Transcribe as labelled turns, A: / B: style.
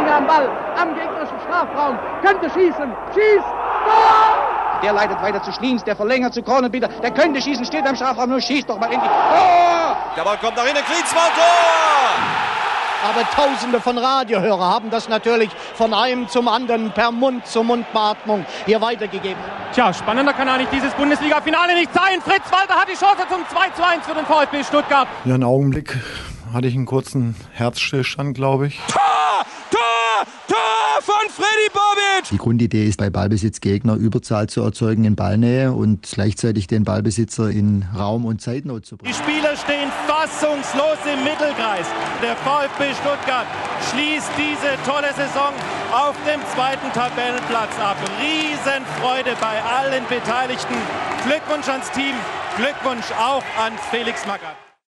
A: lange am Ball, am gegnerischen Strafraum, könnte schießen, schießt, Tor!
B: Der leitet weiter zu Schliens, der verlängert zu Kronenbitter, der könnte schießen, steht am Strafraum, nur schießt doch mal endlich, Tor!
C: Der Ball kommt nach innen, Klinsmann, Tor!
D: Aber Tausende von Radiohörer haben das natürlich von einem zum anderen per Mund-zu-Mund-Beatmung hier weitergegeben.
E: Tja, spannender kann eigentlich dieses Bundesliga-Finale nicht sein. Fritz Walter hat die Chance zum 2:1 für den VfB Stuttgart.
F: Ja, einen Augenblick hatte ich einen kurzen Herzstillstand, glaube ich.
C: Tor! Tor! Tor von Freddy Bobic!
G: Die Grundidee ist, bei Ballbesitz Gegner Überzahl zu erzeugen in Ballnähe und gleichzeitig den Ballbesitzer in Raum- und Zeitnot zu bringen.
E: Die Spieler stehen fassungslos im Mittelkreis. Der VfB Stuttgart schließt diese tolle Saison auf dem 2. Tabellenplatz ab. Riesenfreude bei allen Beteiligten. Glückwunsch ans Team, Glückwunsch auch an Felix Magath.